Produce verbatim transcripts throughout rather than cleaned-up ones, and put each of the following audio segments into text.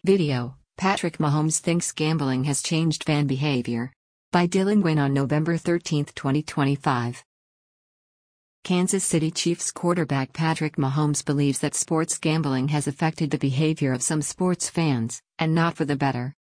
Video: Patrick Mahomes thinks gambling has changed fan behavior. By Dylan Nguyen on November thirteenth, twenty twenty-five. Kansas City Chiefs quarterback Patrick Mahomes believes that sports gambling has affected the behavior of some sports fans, and not for the better.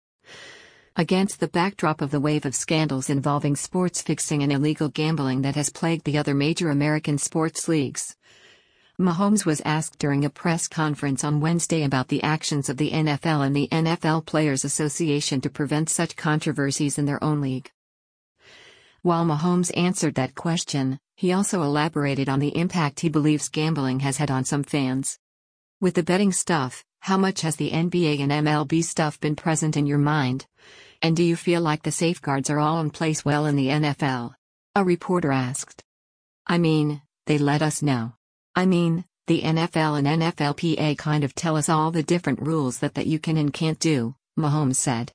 Against the backdrop of the wave of scandals involving sports fixing and illegal gambling that has plagued the other major American sports leagues, Mahomes was asked during a press conference on Wednesday about the actions of the N F L and the N F L Players Association to prevent such controversies in their own league. While Mahomes answered that question, he also elaborated on the impact he believes gambling has had on some fans. With the betting stuff, how much has the N B A and M L B stuff been present in your mind? And do you feel like the safeguards are all in place well in the N F L? A reporter asked. I mean, they let us know. I mean, the N F L and N F L P A kind of tell us all the different rules that that you can and can't do, Mahomes said.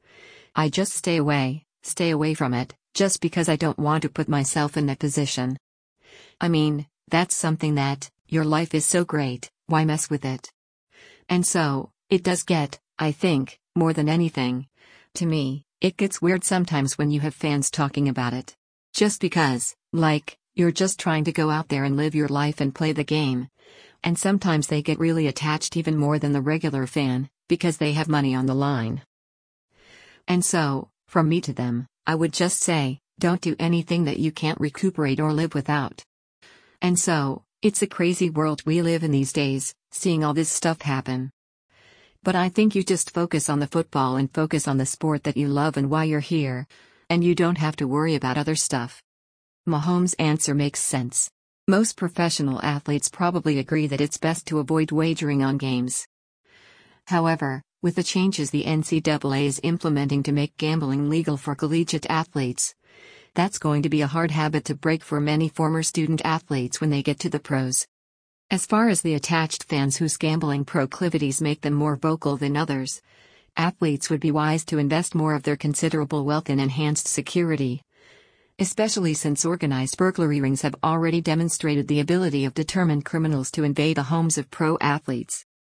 I just stay away, stay away from it, just because I don't want to put myself in that position. I mean, that's something that, your life is so great, why mess with it? And so, it does get, I think, more than anything. To me, it gets weird sometimes when you have fans talking about it. Just because, like, you're just trying to go out there and live your life and play the game. And sometimes they get really attached even more than the regular fan, because they have money on the line. And so, from me to them, I would just say, don't do anything that you can't recuperate or live without. And so, it's a crazy world we live in these days, seeing all this stuff happen. But I think you just focus on the football and focus on the sport that you love and why you're here. And you don't have to worry about other stuff. Mahomes' answer makes sense. Most professional athletes probably agree that it's best to avoid wagering on games. However, with the changes the N C double A is implementing to make gambling legal for collegiate athletes, that's going to be a hard habit to break for many former student athletes when they get to the pros. As far as the attached fans whose gambling proclivities make them more vocal than others, athletes would be wise to invest more of their considerable wealth in enhanced security. Especially since organized burglary rings have already demonstrated the ability of determined criminals to invade the homes of pro athletes.